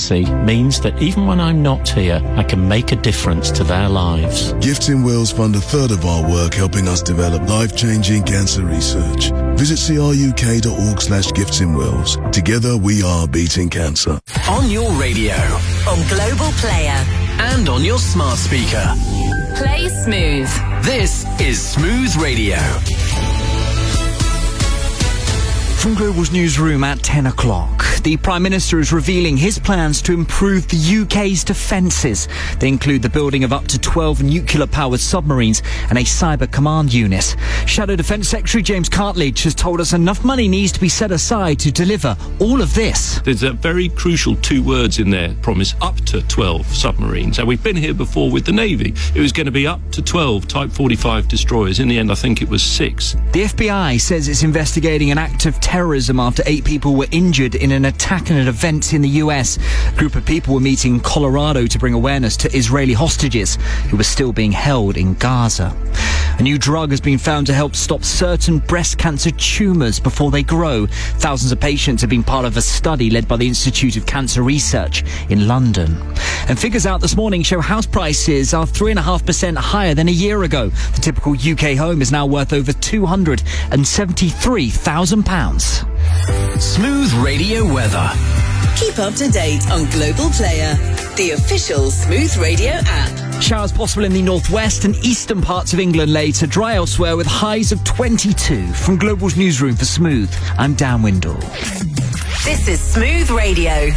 agency means that even when I'm not here, I can make a difference to their lives. Gifts in Wales fund a third of our work helping us develop life-changing cancer research. Visit cruk.org/giftsinwales. Together we are beating cancer. On your radio, on Global Player, and on your smart speaker. Play Smooth. This is Smooth Radio. From Global's newsroom at 10 o'clock, the Prime Minister is revealing his plans to improve the UK's defences. They include the building of up to 12 nuclear-powered submarines and a cyber command unit. Shadow Defence Secretary James Cartledge has told us enough money needs to be set aside to deliver all of this. There's a very crucial two words in there, promise, up to 12 submarines. And we've been here before with the Navy. It was going to be up to 12 Type 45 destroyers. In the end, I think it was 6. The FBI says it's investigating an act of terrorism after 8 people were injured in an attack at an event in the US. A group of people were meeting in Colorado to bring awareness to Israeli hostages who were still being held in Gaza. A new drug has been found to help stop certain breast cancer tumours before they grow. Thousands of patients have been part of a study led by the Institute of Cancer Research in London. And figures out this morning show house prices are 3.5% higher than a year ago. The typical UK home is now worth over £273,000. Smooth Radio weather. Keep up to date on Global Player, the official Smooth Radio app. Showers possible in the northwest and eastern parts of England later. Dry elsewhere with highs of 22. From Global's newsroom for Smooth, I'm Dan Windle. This is Smooth Radio.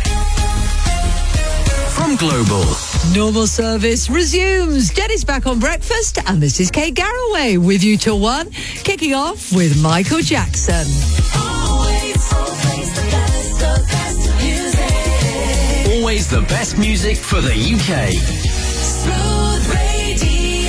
From Global. Normal service resumes. Jenny's back on breakfast, and this is Kate Garraway with you till 1, kicking off with Michael Jackson. Always the best music for the UK. Smooth Radio.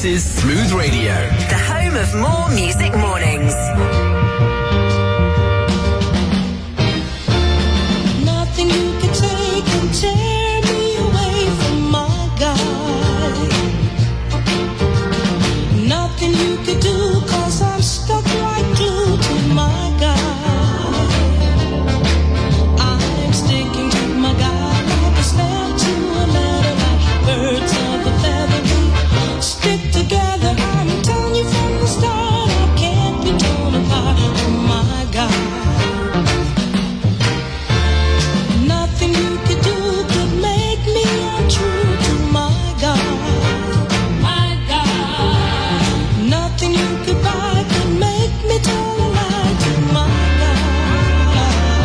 This is Smooth Radio. The home of more music mornings. Nothing you can take can tear me away from my God. Nothing you can do, 'cause I'm stuck right through to my God. I'm sticking to my God like a snap to a ladder, like birds of a feather. We stick together, I'm telling you from the start, I can't be torn apart from my God. Nothing you could do could make me untrue to my God. My God. Nothing you could buy could make me tell a lie to my God.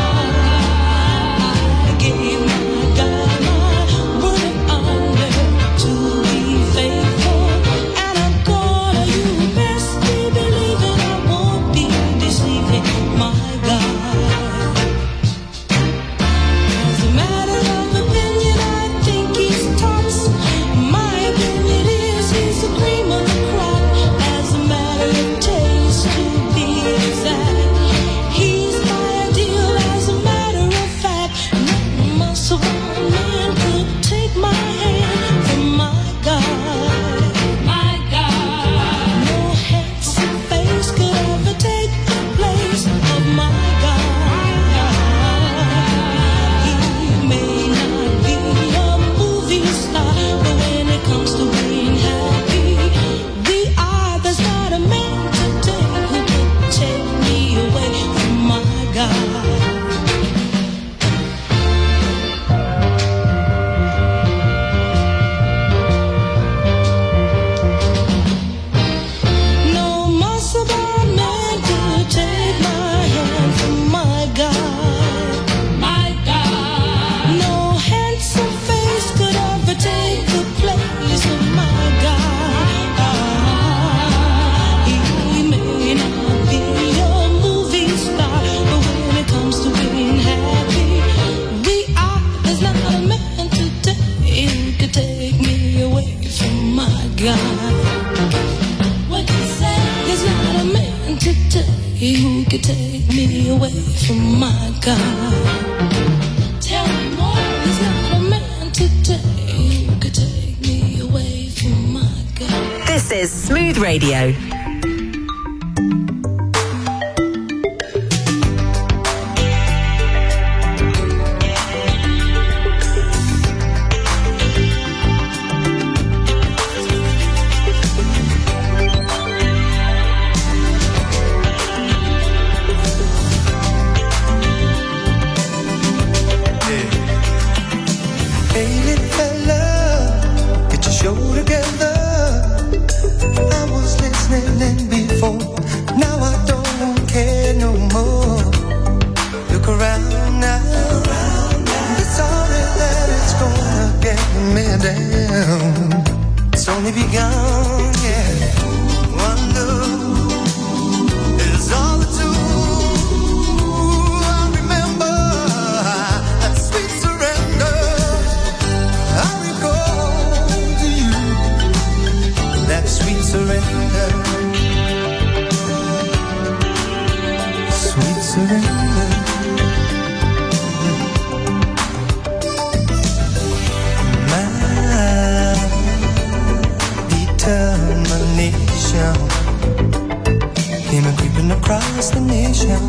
I gave my God my word of honor to be faithful, and I'm gonna, you best be believing I won't be deceiving my God. As a matter of opinion, I think he's tops. My opinion is he's the cream of the crop. As a matter of taste, to be exact, he's my ideal. As a matter of fact, no muscle of man could take my hand from my God. My God. No handsome face could ever take the place of my God. He may not be a movie star, but when it comes to being happy, we are. There's not a man today who could take me away from my God. No muscle bound man could take my hand from my God. My God. No handsome face could ever take the place of my God. He may not be a movie star, but when it comes to being happy, we are. There's not a man today who could take me away from my God. What you say? There's not a man today who could take me away from my God. Tell me more. There's not a man today who could take me away from my God. This is Smooth Radio. Hey, little fella, get your show together. I was listening before, now I don't care no more. Look around now, it's only that it's gonna get me down. It's only begun, yeah. One look is all it took. I remember that sweet surrender. I recall to you that sweet surrender. Sweet surrender. My determination came a creeping across the nation.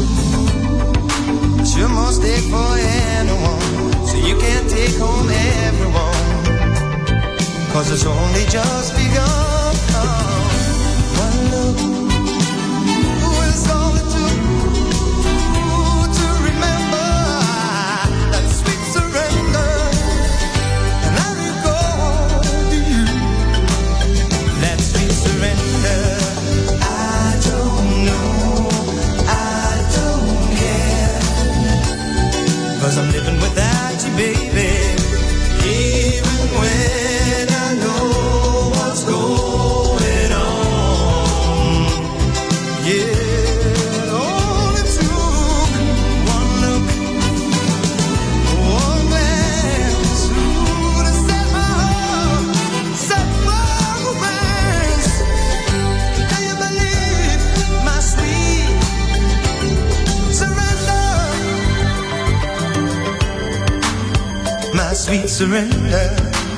It's your mistake for anyone, so you can't take home everyone, 'cause it's only just begun. One look is all it took to remember that sweet surrender. And I recall to you that sweet surrender. I don't know, I don't care, 'cause I'm living without you, baby. Even when I know what's going surrender.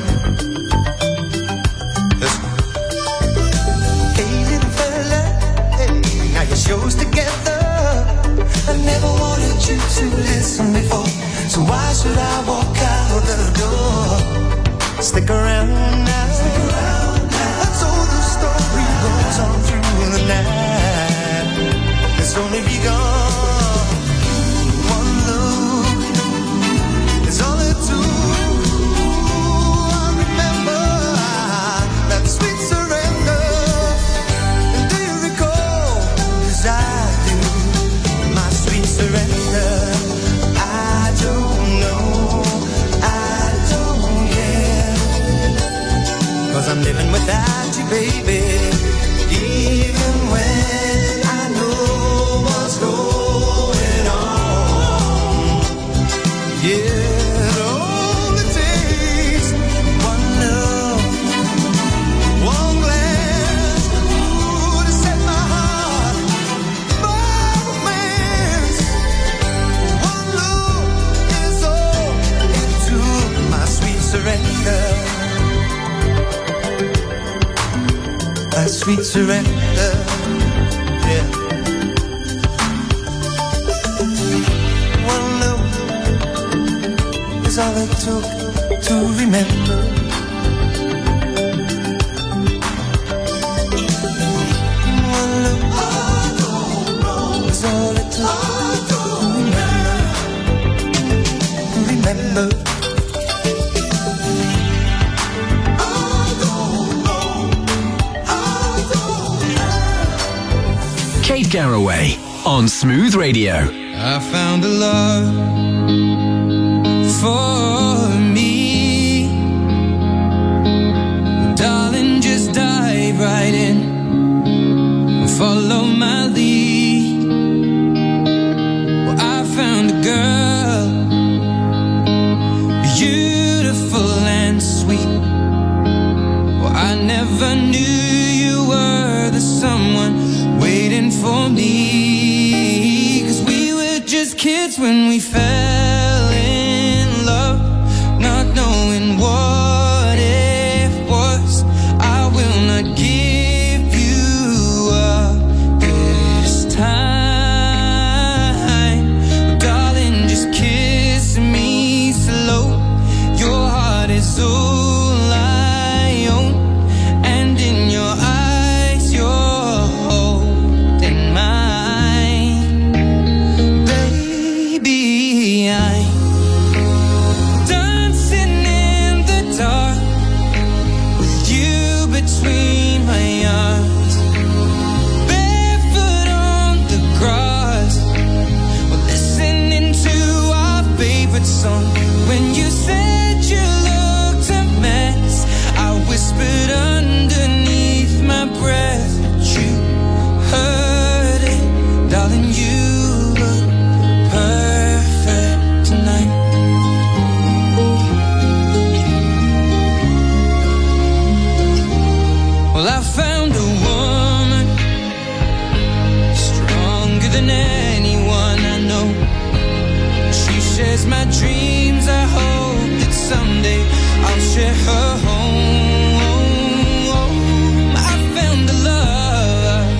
Hey, little fella, hey, now your show's together. I never wanted you to listen before, so why should I walk out the door? Stick around now. That's all the story goes on through the night. It's only begun. One look is all it took. I remember that sweet surrender. And do you recall, as I do, my sweet surrender? I don't know, I don't care, 'cause I'm living without you, baby. Even when I know what's going on. Yeah, it only takes one love, one glance, ooh, to set my heart by romance. One look is all it took, my sweet surrender. My sweet surrender, yeah. One look is all it took to remember. One look is all it took to remember. Kate Garraway on Smooth Radio. I found a love for me. Darling, just dive right in and follow my lead. Well, I found a girl, beautiful and sweet. Well, I never knew you were the someone waiting for me, 'cause we were just kids when we fell in love, not knowing what it was. I will not give you up this time, darling, just kiss me slow. Your heart is all I own, and in your eyes you're holding mine. Baby, I'm dancing in the dark with you between my arms, barefoot on the grass. We're listening to our favorite song. When you said you looked a mess, I whispered underneath my breath, but you heard it, darling. You look perfect tonight. Well, I found a woman stronger than anyone I know. She shares my dreams. I hope that someday I'll share her home. I found a love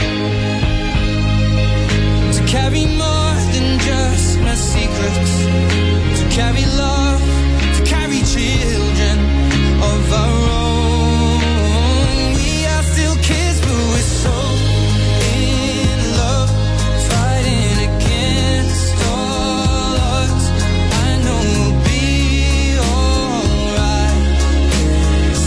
to carry more than just my secrets, to carry love, to carry children of our own. We are still kids, but we're so in love, fighting against all odds. I know we'll be alright.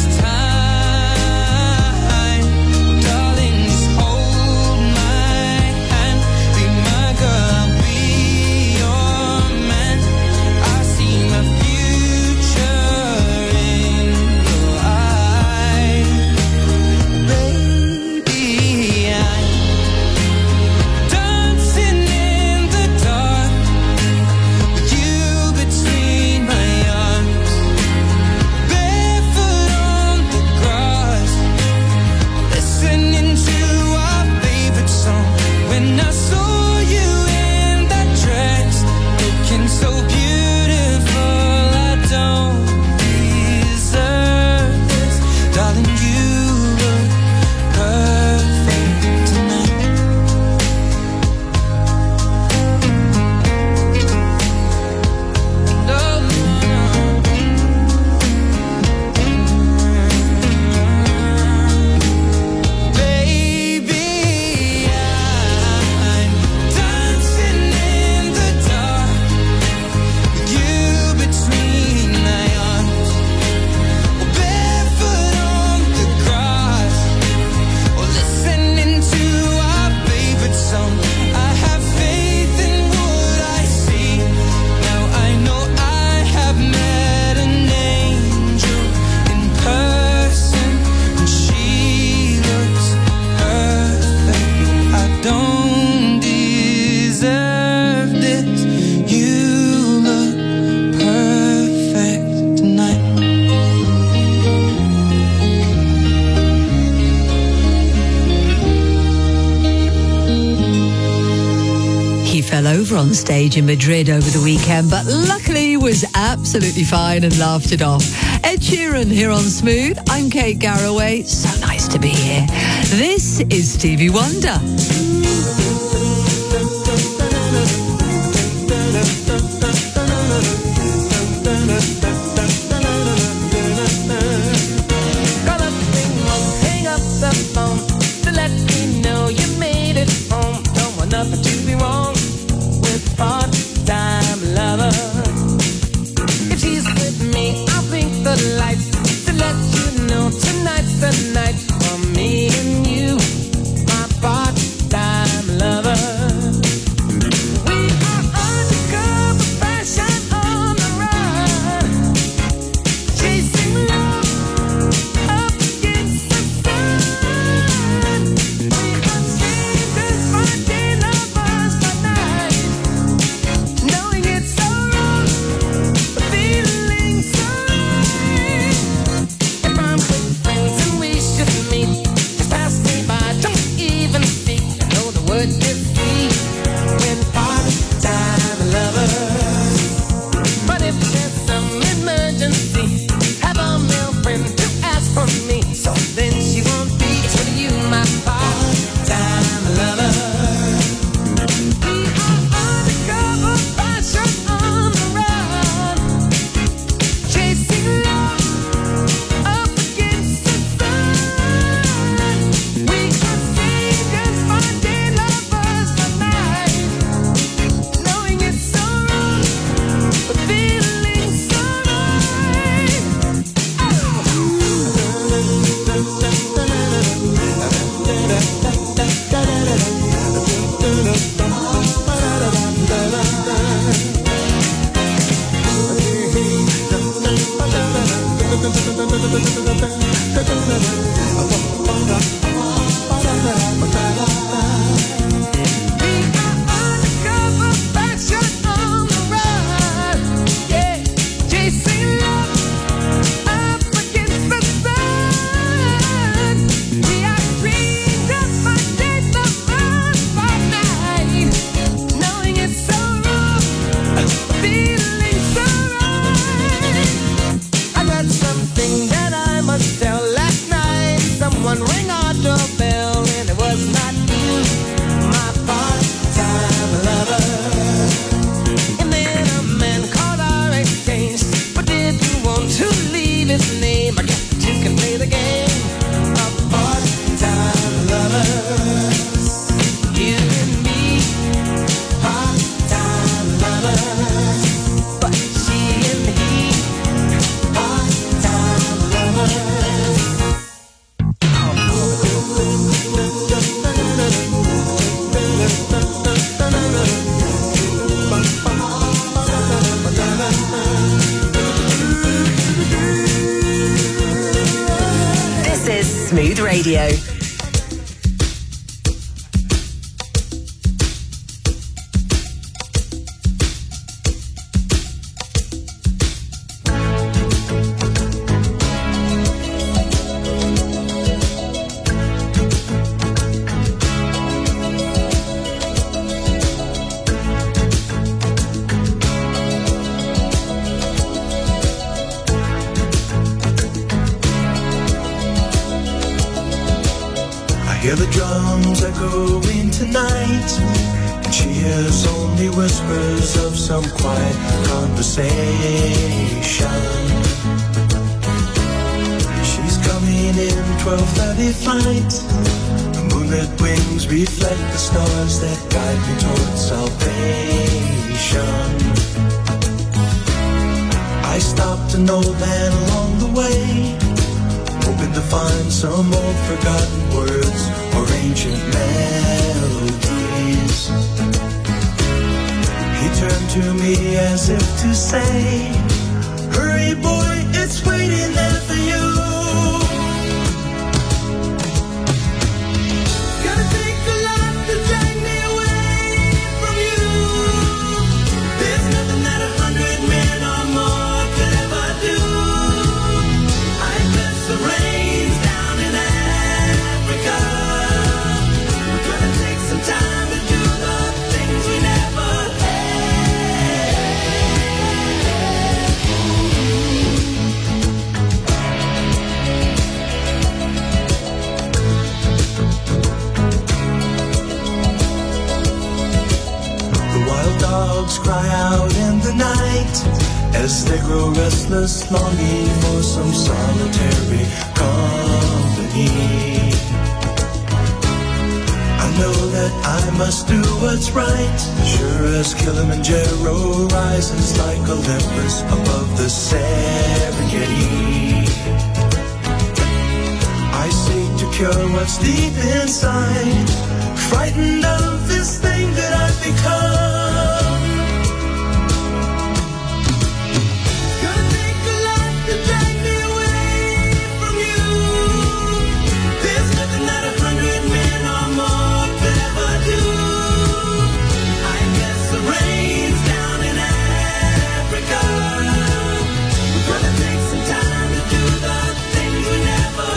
over on stage in Madrid over the weekend, but luckily was absolutely fine and laughed it off. Ed Sheeran here on Smooth. I'm Kate Garraway. So nice to be here. This is Stevie Wonder. Nothing to be wrong with part-time lover. If she's with me, I'll blink the lights to let you know tonight's the night for me and you, my part-time lover. We are undercover fashion on the run, chasing love up against the sun. We are strangers for days. Radio. Hear the drums echoing tonight, and she hears only whispers of some quiet conversation. She's coming in 12:30 flight. The moonlit wings reflect the stars that guide me towards salvation. I stopped an old man along the way, hoping to find some old forgotten words or ancient melodies. He turned to me as if to say, hurry boy, it's waiting there for you. Gotta take a lot to drag me away from you. There's nothing that 100 men or more could ever do. I bless the rains down in Africa. We're gonna take some time to do the things we never Yes, they grow restless, longing for some solitary company. I know that I must do what's right, sure as Kilimanjaro rises like Olympus above the Serengeti. I seek to cure what's deep inside, frightened of this thing that I've become. Gonna take a lot to drag me away from you. There's nothing that 100 men or more could ever do. I guess the rain's down in Africa. We're gonna take some time to do the things we never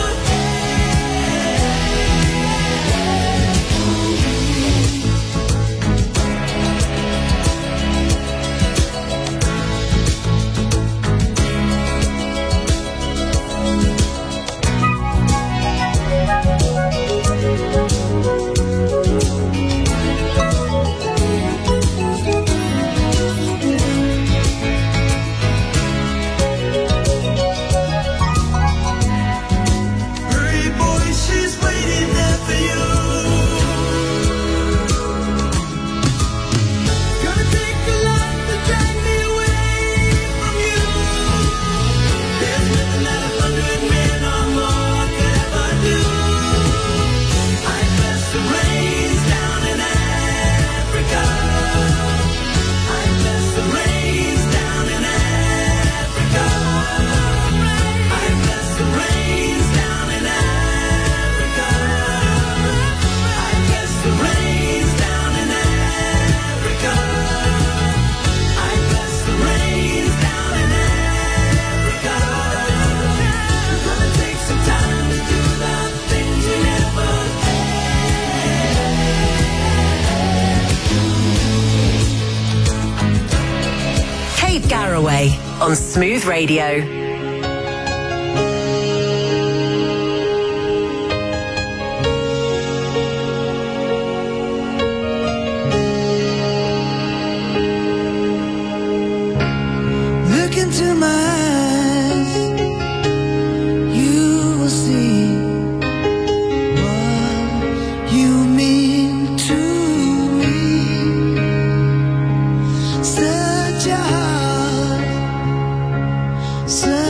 on Smooth Radio. Look into my eyes, you will see what you mean to me. Such a heart, such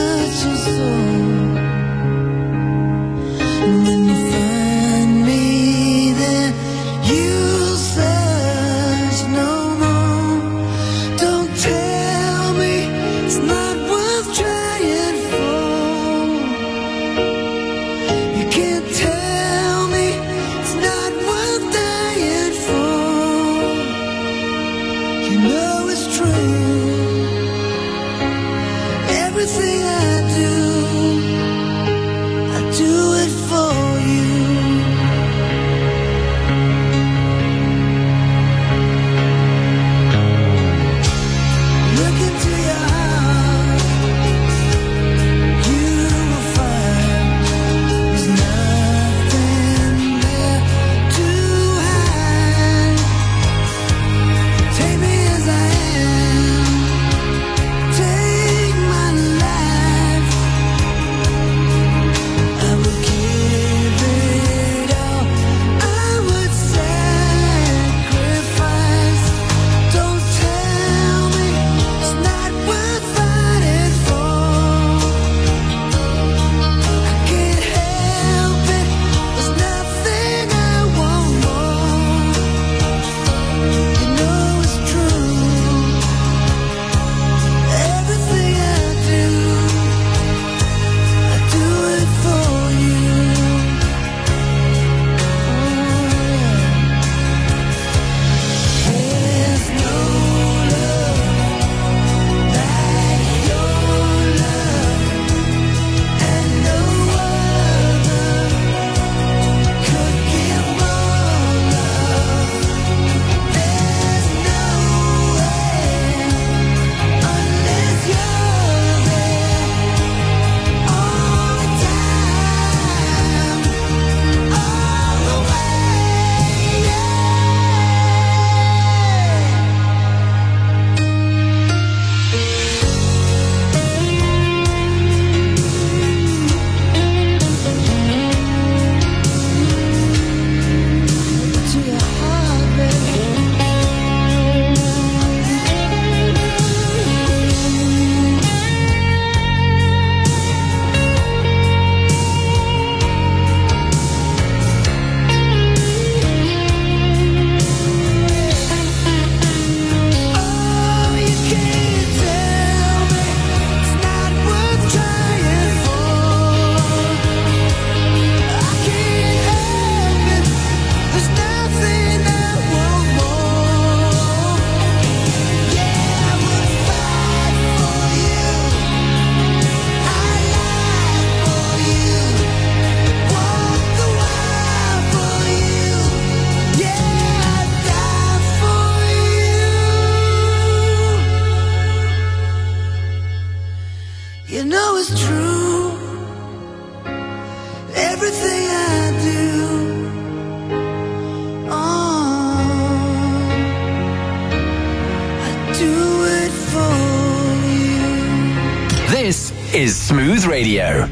is Smooth Radio.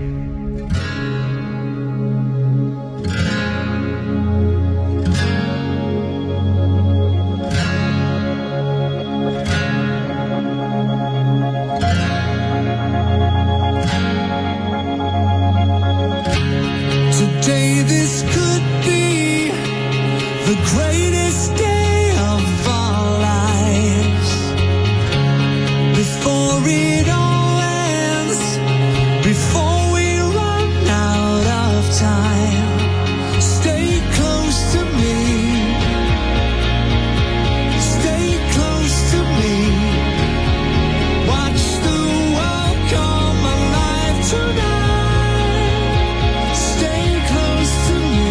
Today this could be the greatest day of our lives. Before it all ends, before we run out of time, stay close to me. Stay close to me. Watch the world come alive tonight. Stay close to me.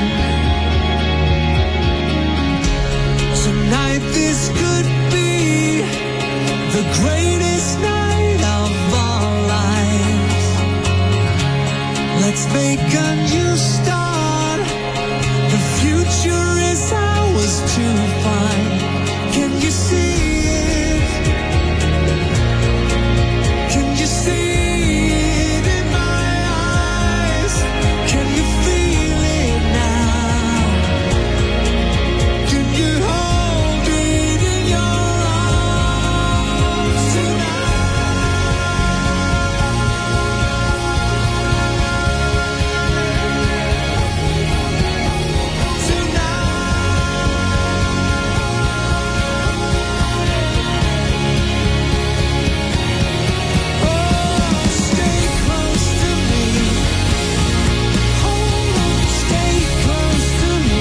Tonight this could be the greatest night of our lives. Let's make a new start. The future is ours to find. Can you see it? Can you see it in my eyes? Can you feel it now? Can you hold it in your arms stay close to me. Hold on, stay close to me.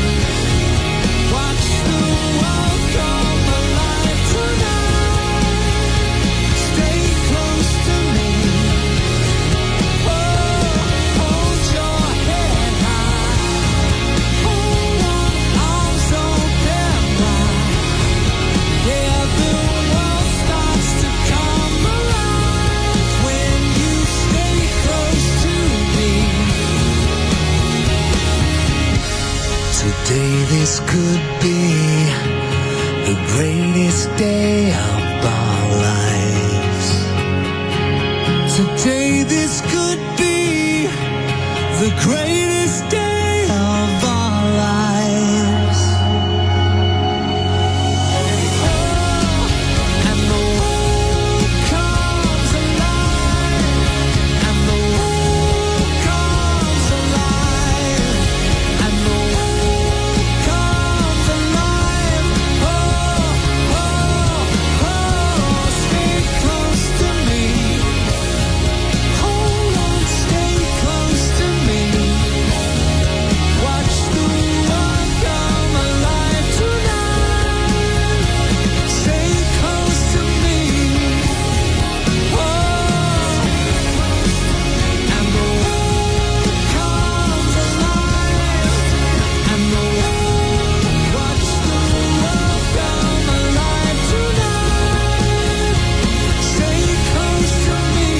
Watch the world come alive tonight. Stay close to me. Oh, hold your head high. Hold on, arms open wide. Yeah, the world starts to come alive when you stay close to me. Today this could be the greatest day of our lives. Today this could be the greatest day of our lives. And the world comes alive. And the world comes alive. And the world comes alive. Stay close to me. Hold on, stay close to me. Watch the world come alive tonight. Stay close to me. And the world comes alive. And the world, watch the world come alive tonight. Stay close to me.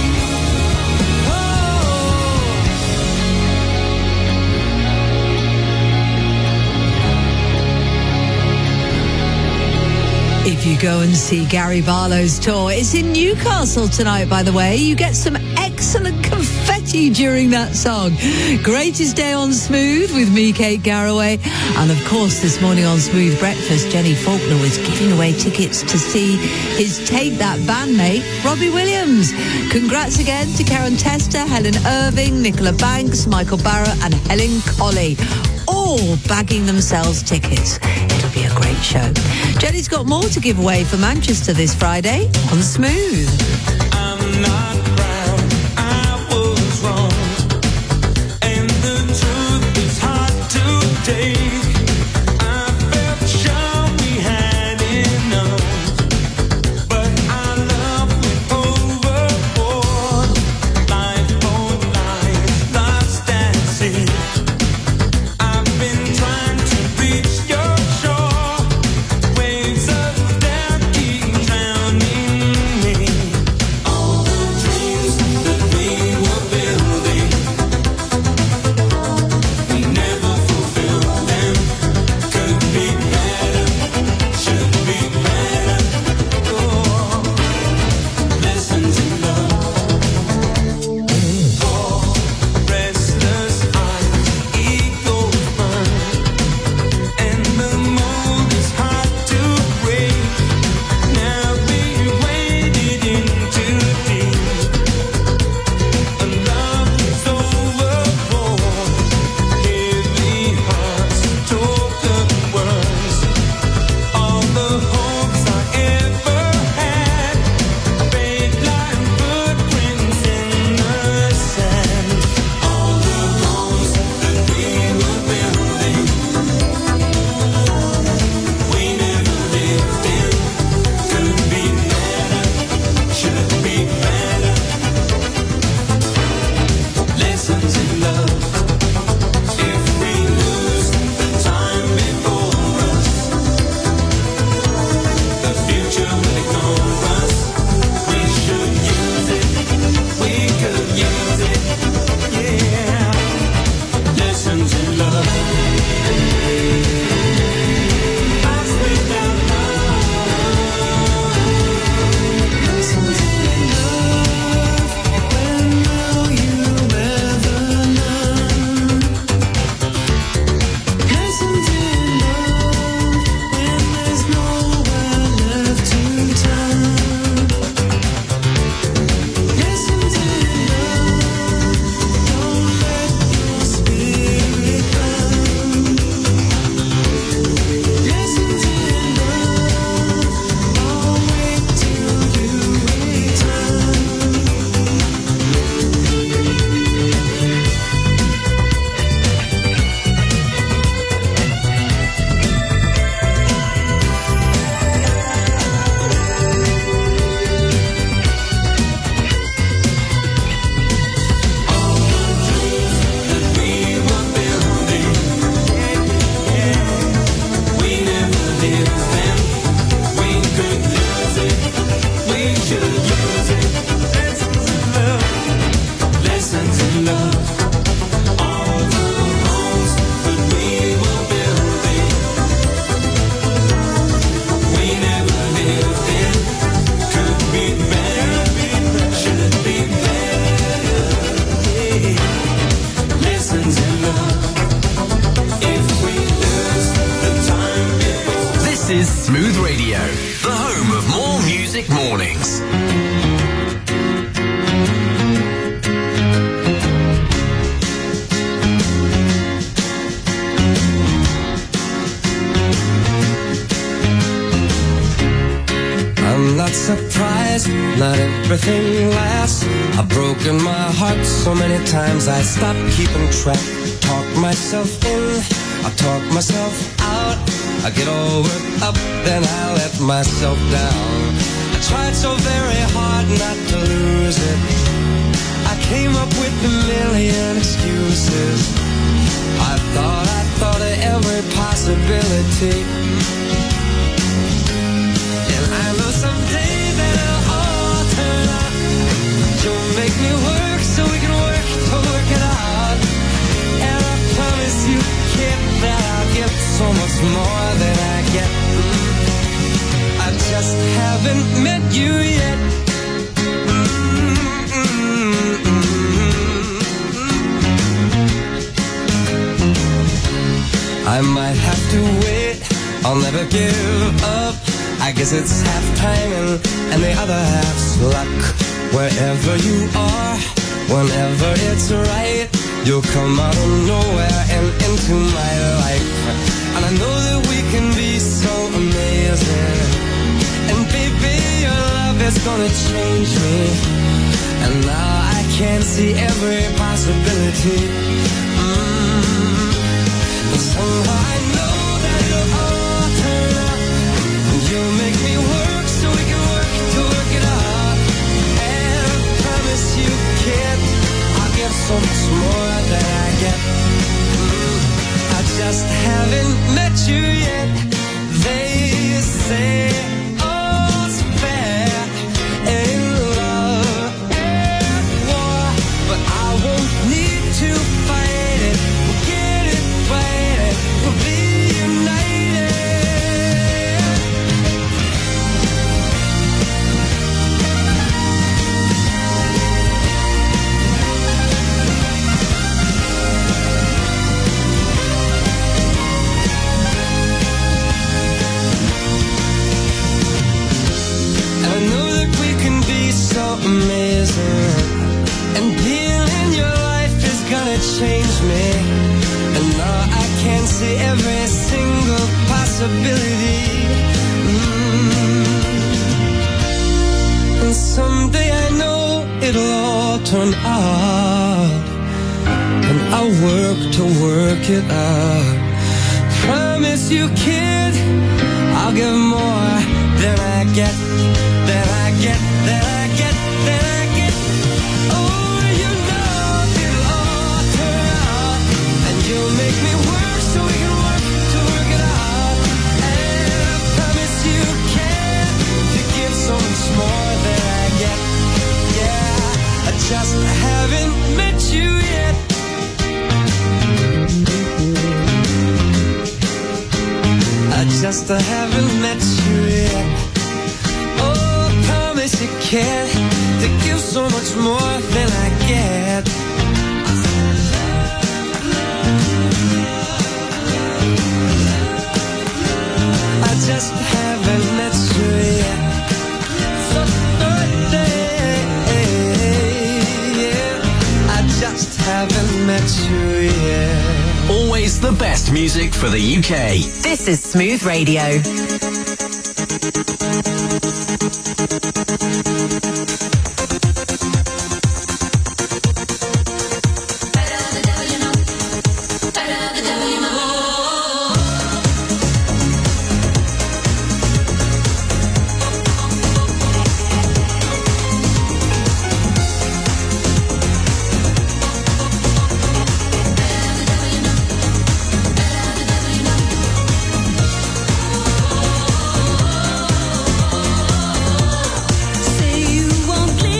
If you go and see Gary Barlow's tour, it's in Newcastle tonight, by the way. You get some excellent confetti during that song. Greatest Day on Smooth with me, Kate Garraway. And of course, this morning on Smooth Breakfast, Jenny Faulkner was giving away tickets to see his Take That bandmate, Robbie Williams. Congrats again to Karen Tester, Helen Irving, Nicola Banks, Michael Barrett and Helen Colley, all bagging themselves tickets. It'll be a great show. Jenny's got more to give away for Manchester this Friday on Smooth. I'm not proud, I was wrong, and the truth is hard to take. I felt sure we had enough, but our love went overboard. Life won't lie, lost at sea. I've been trying to reach your shore. Waves of doubt keep drowning me. All the is Smooth Radio, the home of more music mornings. I'm not surprised, not everything lasts. I've broken my heart so many times I stopped keeping track. Talk myself in, I talk myself out. I get all worked up, then I let myself down. I tried so very hard not to lose it. I came up with a million excuses. I thought of every possibility. I know someday that it'll all turn out. You'll make me work so we can work to work it out. And I promise you, kid, that I'll give so much more than I get. I just haven't met you yet. I might have to wait, I'll never give up. I guess it's half timing and the other half's luck. Wherever you are, whenever it's right, you'll come out of nowhere and into my life. And I know that we can be so amazing. And baby, your love is gonna change me. And now I can see every possibility. And somehow I know that it'll all turn out. You'll make me work so we can work to work it out. And I promise you, kid, I'll give so much more than I get. I just haven't met you yet. They say all's fair in love and war, but I won't need to fight it. We'll get it right, we'll be united. So amazing, and being in your life is gonna change me. And now I can see every single possibility. And someday I know it'll all turn out, and I'll work to work it out. Promise you, kid, I'll give more than I get, than I get, than I get, than I get. Oh, you know it'll all turn out, and you'll make me work so we can work to work it out. And I promise you can to give so much more than I get. Yeah, I just haven't met you yet. I just haven't met you yet. Oh, I promise you can to give so much more than I get. I just haven't met you yet. So birthday, yeah. I just haven't met you yet. Always the best music for the UK. This is Smooth Radio. Say you won't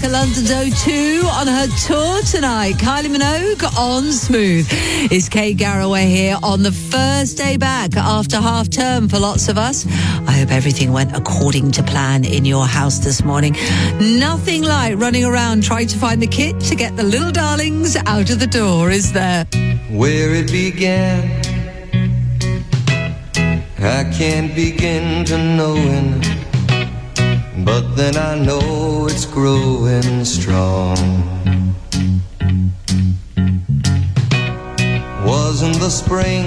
Rebecca London's O2 on her tour tonight. Kylie Minogue on Smooth. It's Kate Garraway here on the first day back after half term for lots of us. I hope everything went according to plan in your house this morning. Nothing like running around trying to find the kit to get the little darlings out of the door, is there? Where it began, I can't begin to knowing, but then I know it's growing strong. Wasn't the spring,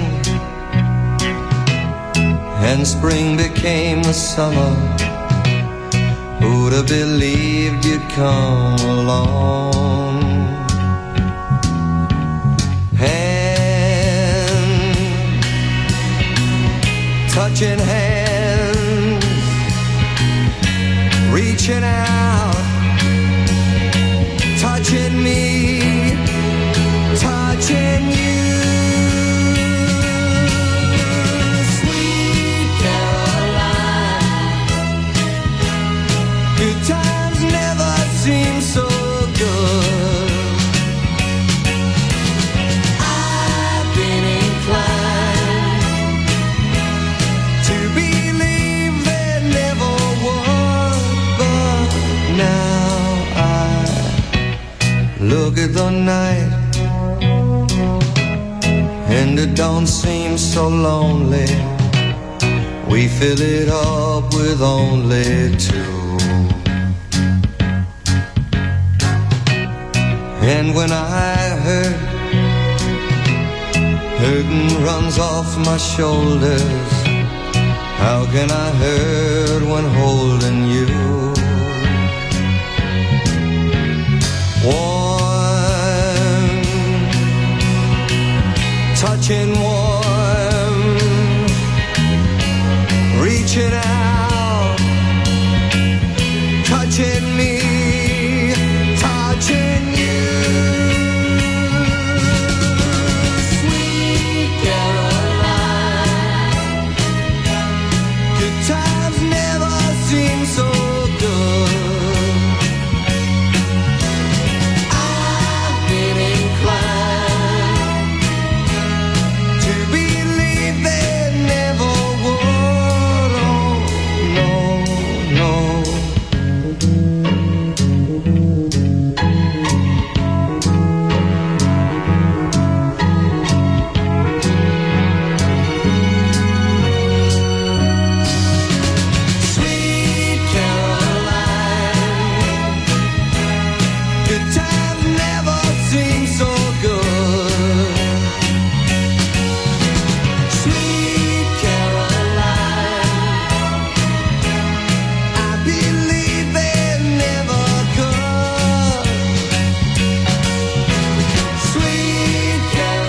and spring became the summer. Who'd have believed you'd come along? Hand, touching hands, reaching out, touching me, touching you. Sweet Caroline, good times never seem so good. I've been inclined to believe there never was, but now I look at the night and it don't seem so lonely. We fill it up with only two. And when I hurt, hurting runs off my shoulders. How can I hurt when holding you? Warm, touching warm, reaching out, touching me, touching you. Sweet Caroline, good times never seem so good. I've been inclined to believe there never would. Oh, no, no. Sweet Caroline, good times never seem so good. Sweet Caroline, I believe they never could. Sweet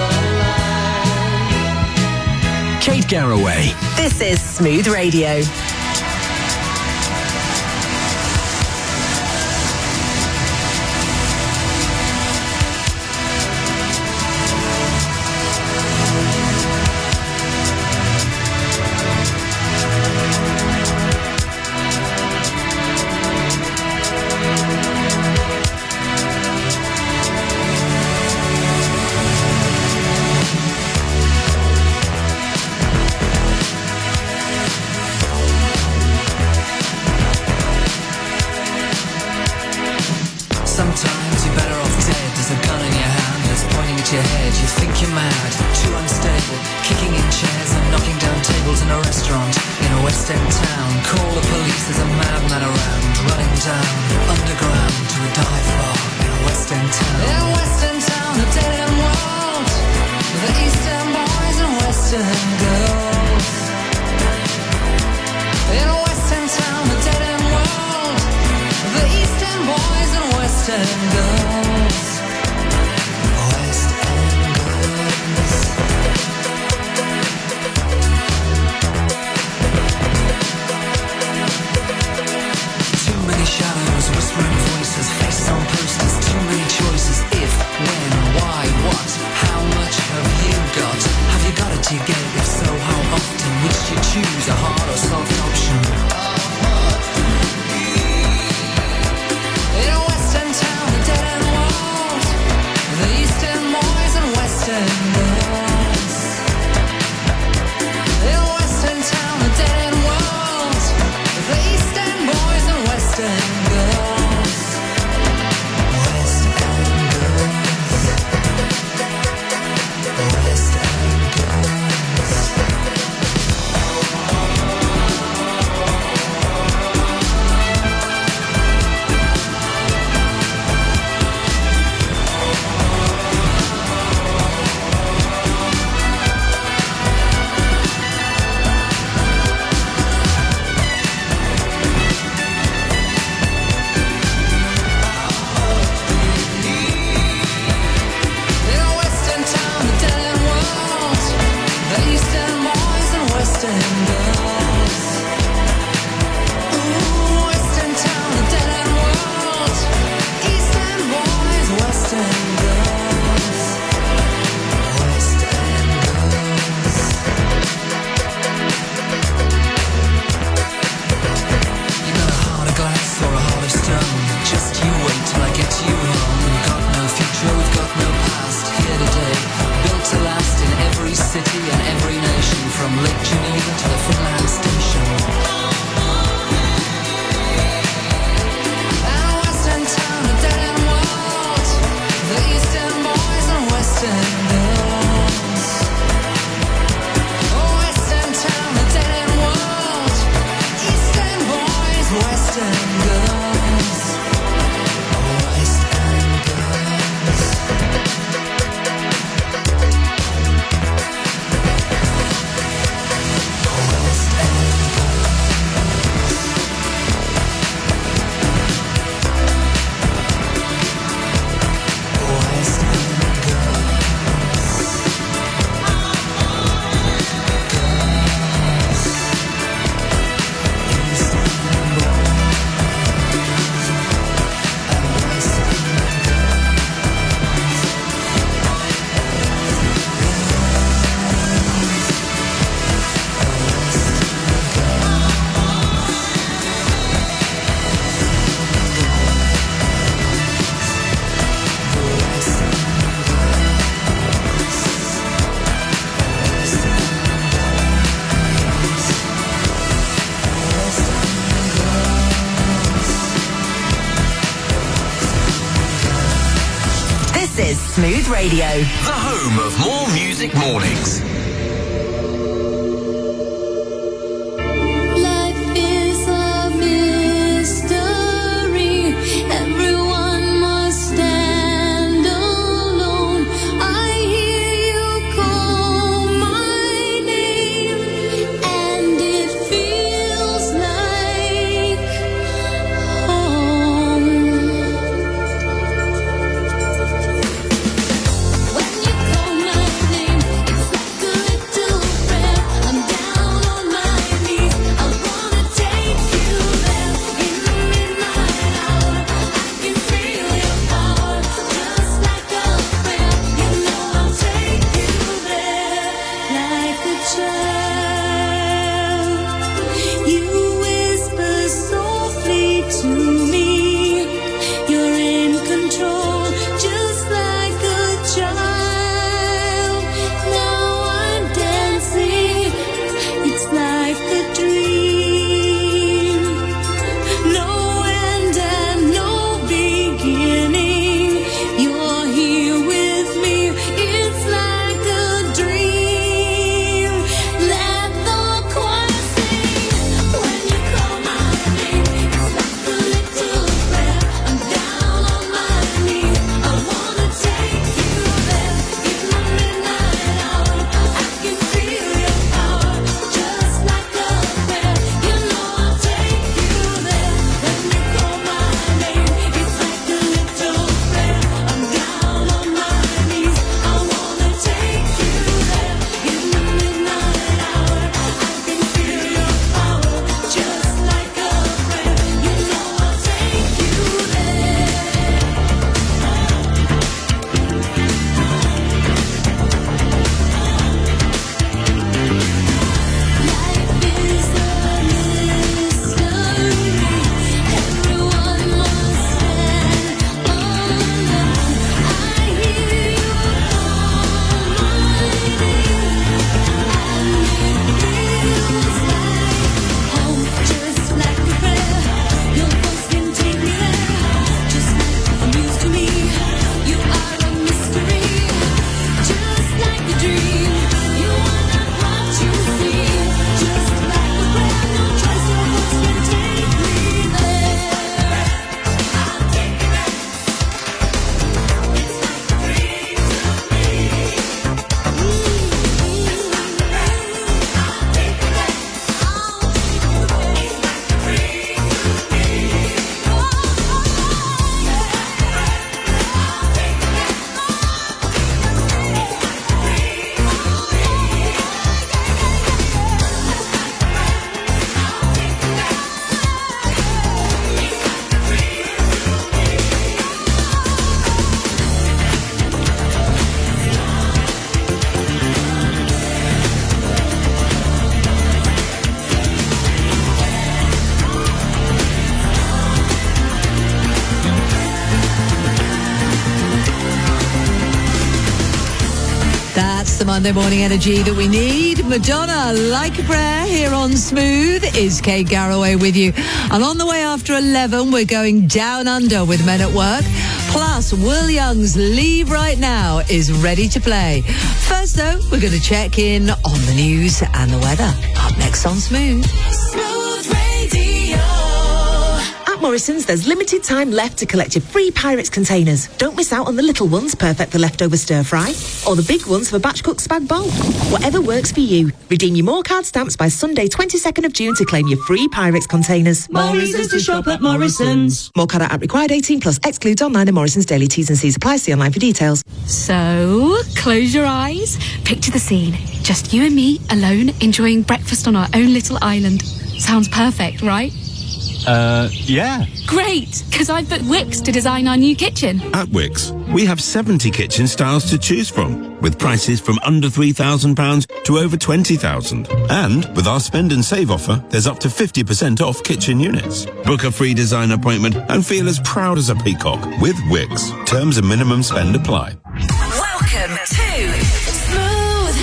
Caroline. Kate Garraway. This is Smooth Radio. Sometimes you're better off dead. There's a gun in your hand that's pointing at your head. You think you're mad, too unstable, kicking in chairs and knocking down tables in a restaurant in a West End town. Call the police, there's a madman around, running down underground to a dive bar in a West End town. In a West End town, a dead end world, the East End boys and West End girls. In a West End town, a dead end world, the East End boys and West End girls. West End girls. Too many shadows, whispering voices, faces on posters, too many choices. If, when, why, what, how much have you got? Have you got it to get? If so, how often? Which do you choose, a hard or soft option? In a West End from Lake Geneva to the Finland station. And a western town, a dead-end world, the eastern boys and western girls. A western town, a dead-end world, eastern boys, western girls. Western girls. This is Smooth Radio. The home of more music mornings. Life is a mystery. Everyone must stand alone. I hear you call my name, and it feels like home. When you call my name, it's like a the Monday morning energy that we need. Madonna, Like a Prayer, here on Smooth, is Kate Garraway with you. And on the way after 11, we're going down under with Men at Work. Plus, Will Young's Leave Right Now is ready to play. First, though, we're going to check in on the news and the weather. Up next on Smooth. Smooth Radio. At Morrison's, there's limited time left to collect your free Pyrex containers. Don't miss out on the little ones, perfect for leftover stir-fry, or the big ones for batch-cooked spag bowl. Whatever works for you. Redeem your More Card stamps by Sunday, 22nd of June to claim your free Pyrex containers. More reasons to shop at Morrison's. More Card at required 18 plus. Excludes online and Morrison's daily T's and C's. Apply. See online for details. So, close your eyes. Picture the scene. Just you and me, alone, enjoying breakfast on our own little island. Sounds perfect, right? Yeah. Great, because I've booked Wix to design our new kitchen. At Wix, we have 70 kitchen styles to choose from, with prices from under £3,000 to over £20,000. And with our spend and save offer, there's up to 50% off kitchen units. Book a free design appointment and feel as proud as a peacock with Wix. Terms and minimum spend apply. Welcome to Smooth,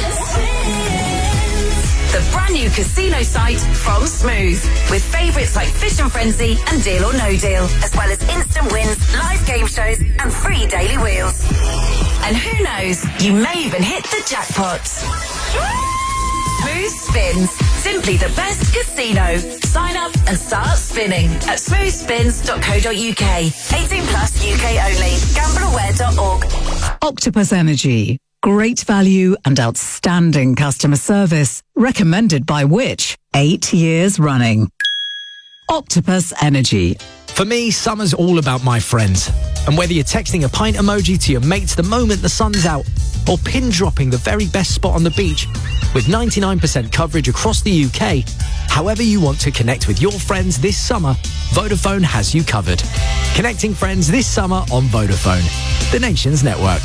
the brand new casino site from Smooth, with favourites like Fish and Frenzy and Deal or No Deal, as well as instant wins, live game shows and free daily wheels. And who knows, you may even hit the jackpot. Smooth Spins, simply the best casino. Sign up and start spinning at smoothspins.co.uk. 18 plus UK only. Gambleaware.org. Octopus Energy. Great value and outstanding customer service. Recommended by which? 8 years running. Octopus Energy. For me, summer's all about my friends. And whether you're texting a pint emoji to your mates the moment the sun's out, or pin dropping the very best spot on the beach, with 99% coverage across the UK, however you want to connect with your friends this summer, Vodafone has you covered. Connecting friends this summer on Vodafone, the nation's network.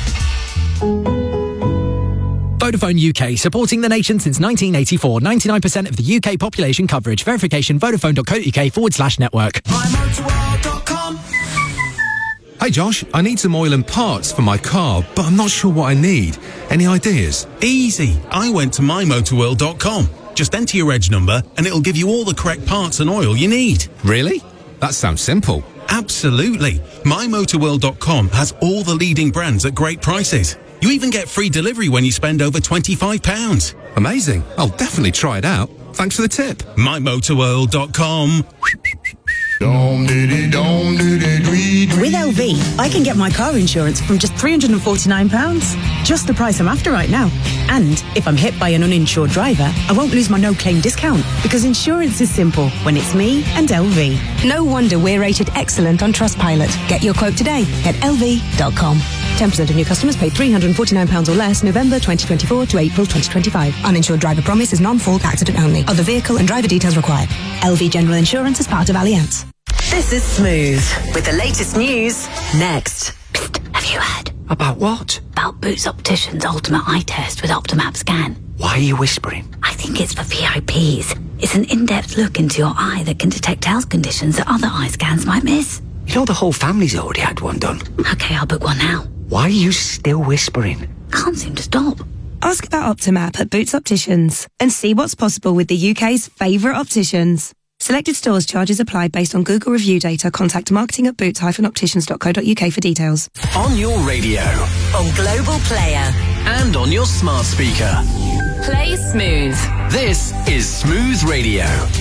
Vodafone UK, supporting the nation since 1984. 99% of the UK population coverage. Verification, vodafone.co.uk/network. Hey Josh, I need some oil and parts for my car, but I'm not sure what I need. Any ideas? Easy. I went to mymotorworld.com. Just enter your reg number and it'll give you all the correct parts and oil you need. Really? That sounds simple. Absolutely. mymotorworld.com has all the leading brands at great prices. You even get free delivery when you spend over £25. Amazing. I'll definitely try it out. Thanks for the tip. mymotorworld.com. With LV, I can get my car insurance from just £349. Just the price I'm after right now. And if I'm hit by an uninsured driver, I won't lose my no-claim discount, because insurance is simple when it's me and LV. No wonder we're rated excellent on Trustpilot. Get your quote today at lv.com. 10% of new customers pay £349 or less November 2024 to April 2025. Uninsured driver promise is non-fault accident only. Other vehicle and driver details required. LV General Insurance is part of Allianz. This is Smooth, with the latest news next. Psst, have you heard? About what? About Boots Opticians' ultimate eye test with Optimap Scan. Why are you whispering? I think it's for VIPs. It's an in-depth look into your eye that can detect health conditions that other eye scans might miss. You know the whole family's already had one done. Okay, I'll book one now. Why are you still whispering? Can't seem to stop. Ask about Optimap at Boots Opticians and see what's possible with the UK's favourite opticians. Selected stores charges apply based on Google review data. Contact marketing at boots-opticians.co.uk for details. On your radio. On Global Player. And on your smart speaker. Play Smooth. This is Smooth Radio.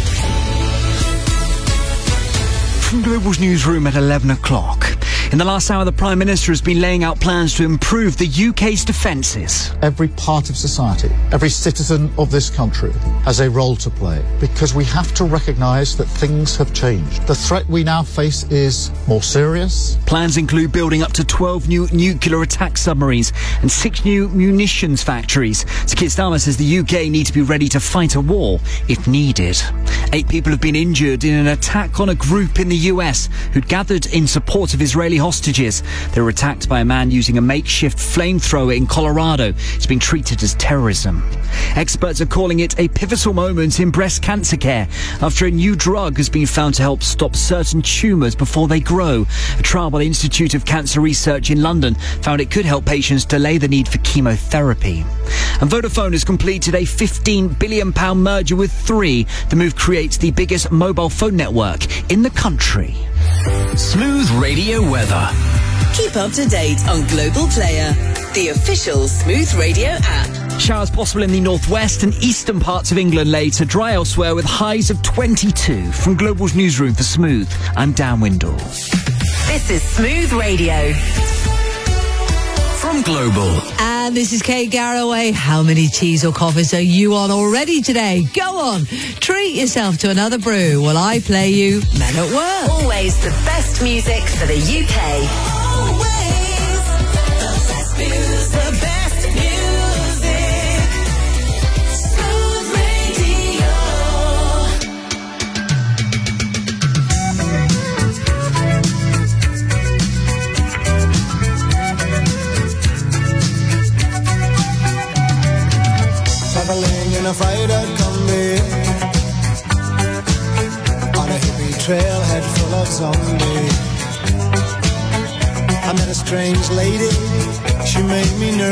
From Global's newsroom at 11 o'clock. In the last hour, the Prime Minister has been laying out plans to improve the UK's defences. Every part of society, every citizen of this country has a role to play, because we have to recognise that things have changed. The threat we now face is more serious. Plans include building up to 12 new nuclear attack submarines and 6 new munitions factories. Keir Starmer says the UK need to be ready to fight a war if needed. 8 people have been injured in an attack on a group in the US who'd gathered in support of Israeli hostages. They were attacked by a man using a makeshift flamethrower in Colorado. It's been treated as terrorism. Experts are calling it a pivotal moment in breast cancer care after a new drug has been found to help stop certain tumours before they grow. A trial by the Institute of Cancer Research in London found it could help patients delay the need for chemotherapy. And Vodafone has completed a £15 billion merger with Three. The move creates the biggest mobile phone network in the country. Smooth Radio weather. Keep up to date on Global Player, the official Smooth Radio app. Showers possible in the northwest and eastern parts of England later. Dry elsewhere with highs of 22. From Global's newsroom for Smooth, I'm Dan Windle. This is Smooth Radio. From Global. And this is Kate Garraway. How many teas or coffees are you on already today? Go on, treat yourself to another brew while I play you Men at Work. Always the best music for the UK. Always the best music. The best music. Smooth Radio. Traveling in a freighter combi on a hippie trailhead full of zombies. I met a strange lady, she made me nervous.